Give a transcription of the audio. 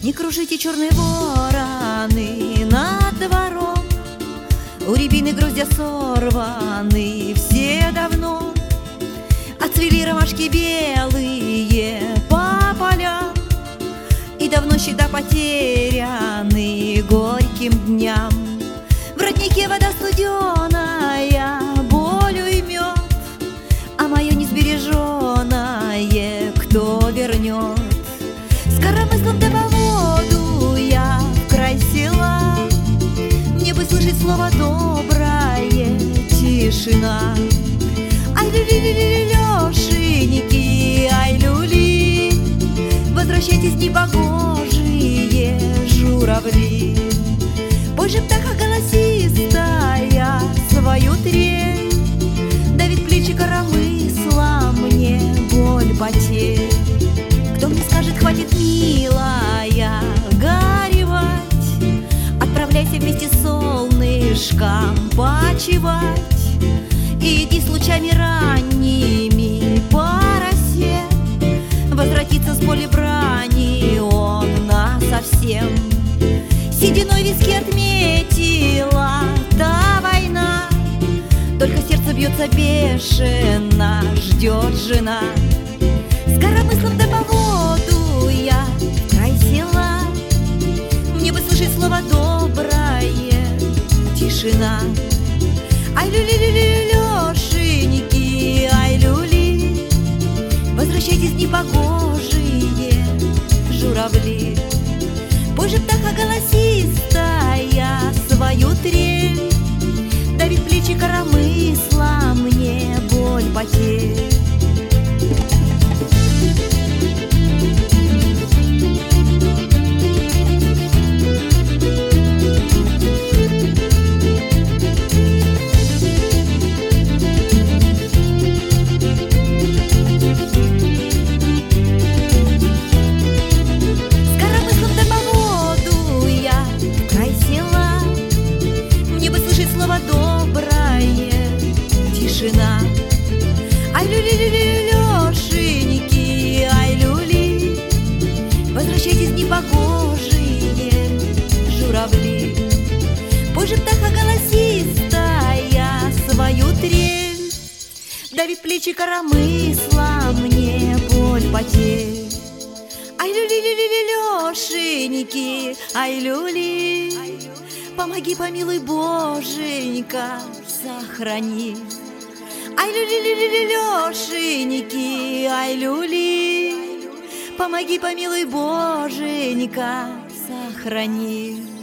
Не кружите, черные вороны, над двором. У рябины гроздья сорваны все давно. Отцвели ромашки белые по полям, и давно счета потеряны горьким дням. В роднике вода студеная, болью и мед, а мое несбереженное кто вернет? С коромыслом да по воду я в край села, мне бы слышать слово доброе, тишина. Ай, люли-люли, лешеньки, ай, люли, возвращайтесь, непогожие журавли. Пой же, птаха голосистая, свою трель, давит плечи коромысла мне боль потерь. Кто мне скажет, хватит, милая, горевать, отправляйся вместе с солнышком почивать, и иди с лучами ранними по росе, возвратится с поля брани он насовсем. Сединой виски отметила та война, только сердце бьется бешено, ждет жена. С коромыслом да по воду я в край села, мне бы слышать слово доброе, тишина. Ай, люли-люли, лешеньки, ай, люли, возвращайтесь, непогожие журавли. Пой же, птаха голосистая, свою трель, давит плечи коромысла мне боль потерь. Ай, люли-люли, лешеньки, ай, люли, возвращайтесь, непогожие журавли. Пой же, птаха голосистая, свою трель, давит плечи коромысла мне боль потерь. Ай, люли-люли, лешеньки, ай, люли, помоги, помилуй, Боженька, сохрани. Ай, люли-люли, лешеньки, ай, люли, помоги, помилуй, Боженька, сохрани.